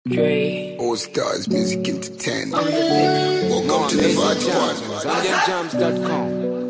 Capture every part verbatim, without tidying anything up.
Dre. All Stars Music Entertainment. On the bit. Welcome to the Vibe Jams dot com.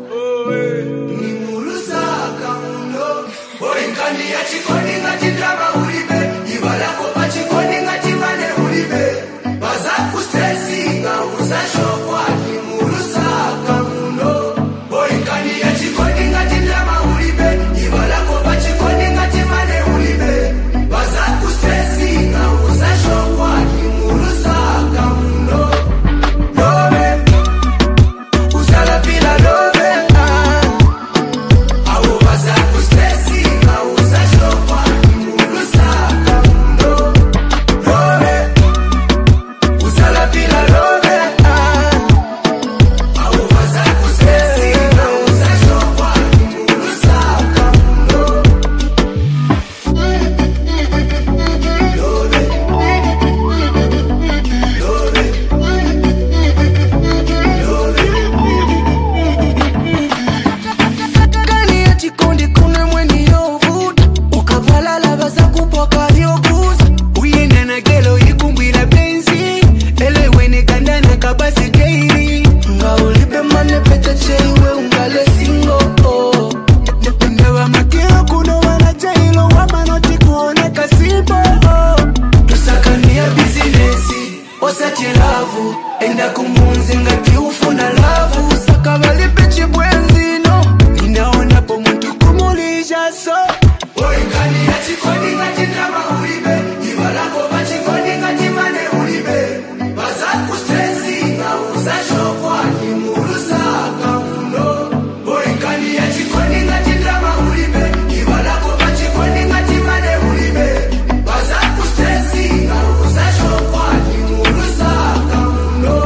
Enda kumunzi ngati ufuna lavu saka vali pechi bwenzi no ninaona po muntu kumulisha so oingani ya chikoni ngati drama ulibe ibalako pa chikoni ngati mane ulibe baza kustresi na uza shokwa ni murusa kamuno oingani ya chikoni ngati drama ulibe ibalako pa chikoni ngati mane ulibe baza kustresi na uza shokwa ni murusa kamuno.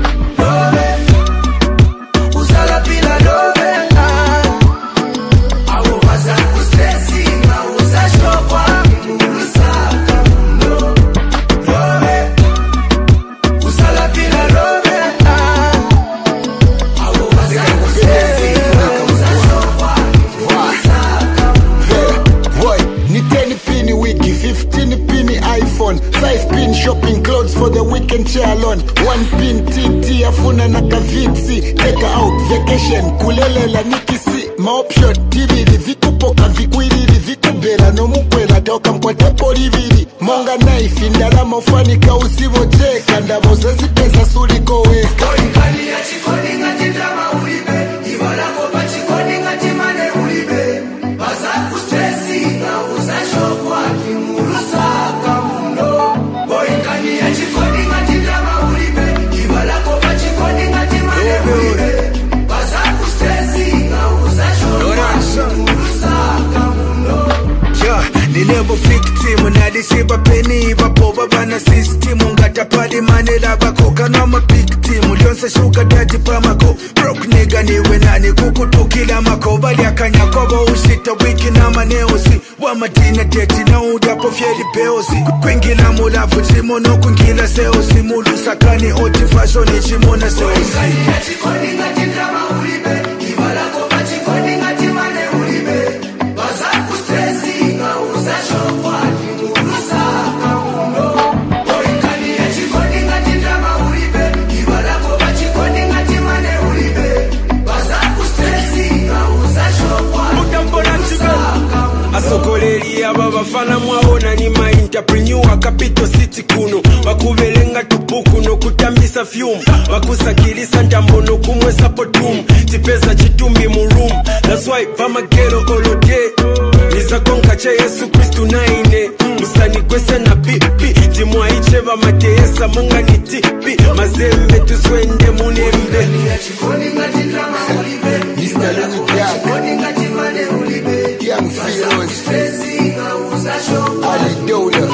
Five pin shopping clothes for the weekend chalon. One pin T T afuna na kavitsi. Take her out vacation kulelela nikisi. Ma option T V di vikupoka vikwiriri vikubela no mukwela toka mkwata pori viri. Monga knife indala mofanika usivo jeka ndabo sezi pesa suliko weka. Oingani ya chikoni ngati drama ulibe ibalako pa chikoni ngati mane ulibe baza kustresi na uza shokwa ni murusa kamuno. Oingani ya chikoni ngati drama ulibe ibalako pa chikoni ngati mane ulibe baza kustresi na uza shokwa ni murusa kamuno. Yeah, ni lebo victim nalisiba peni bapoba bana system ngata pali manela bakoka no ma big team lyonse sugar daddy pamako broke nigga niwe nani kukutukila makoba lyakanya kobo usita wiki na maneosi wa madina deti na udapo fyeli beosi kwingila mulafu chimono kwingila seosi mulu sakani oti fashion chimona seosi. Oingani ya chikoni ngati drama ulibe ibalako pa chikoni ngati mane ulibe baza kustresi na uza shokwa ni murusa kamuno. Oingani ya chikoni ngati drama ulibe ibalako pa chikoni ngati mane ulibe baza kustresi na uza shokwa ni murusa kamuno. Asokoleri aba bafana mwabona ni ma entrepreneur capital city kuno bakubelenga tupuku no kutambisa fyum bakusakilisa ndambono kumwesa potum tipeza chitumbi mu room. That's why vamagero all day niza konka cha Yesu Kristu naine musani kwese na pipi timwa icheva mateesa munga ni tipi mazembe tuswende munembe. Ya chikoni ngati drama ulibe Mister Louis Jack, chikoni ngati mane ulibe Young Firos, stresi na uza shokwa Ali Doda,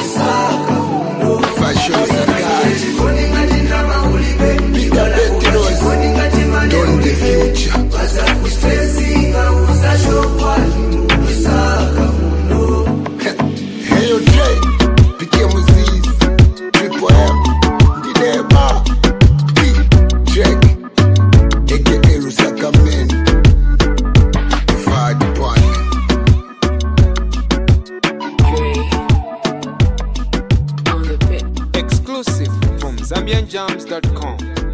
Fashion Sakai, chikoni ngati drama ulibe Peter Petros, chikoni ngati mane Don the Future. baza kustresi na uza shokwa ni murusa kamuno. Hey yo Dre, pikia muzizi, Triple M, Didema, D, Drake, aka Rusaka Men, the Fire Department. Dre. Zambian Jams dot com.